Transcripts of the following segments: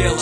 Надоело.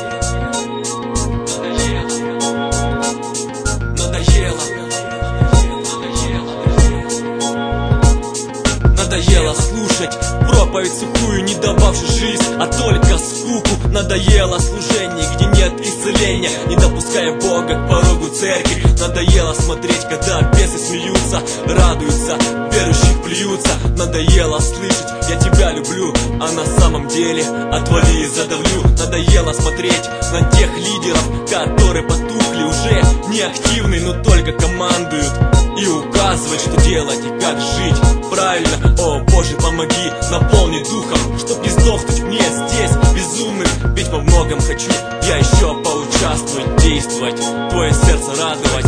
Надоело слушать проповедь сухую, не дававшую жизнь, а только скуку. Надоело служение, где нет исцеления, не допуская Бога к порогу церкви. Надоело смотреть, когда бесы смеются, радуются, верующих плюются. Надоело слышать: я тебя люблю, а на самом деле отвали и задавлю. Надоело смотреть на тех лидеров, которые потухли, уже не активны, но только командуют и указывать, что делать и как жить правильно. О Боже, помоги, наполни духом, чтоб не сдохнуть мне здесь безумным. Ведь во многом хочу я еще поучаствовать, действовать, твое сердце радовать.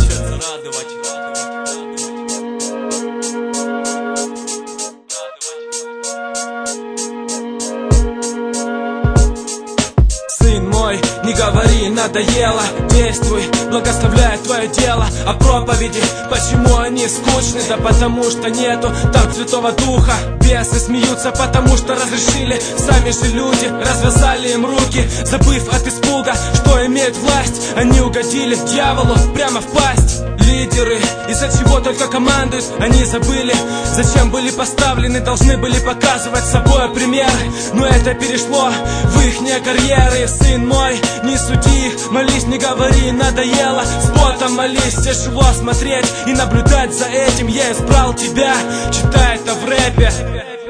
Не говори, надоело, действуй, благословляй твое дело. А проповеди, почему они скучны? Да потому что нету там Святого Духа. Бесы смеются, потому что разрешили сами же люди, развязали им руки, забыв от испуга, что имеют власть. Они угодили дьяволу прямо в пасть. Лидеры, из-за чего только командуют, они забыли, зачем были поставлены, должны были показывать собой пример. Но это перешло в ихние карьеры. Сын мой, не суди их, молись, не говори, надоело. С ботом молись, тяжело смотреть и наблюдать за этим. Я избрал тебя, читай это в рэпе.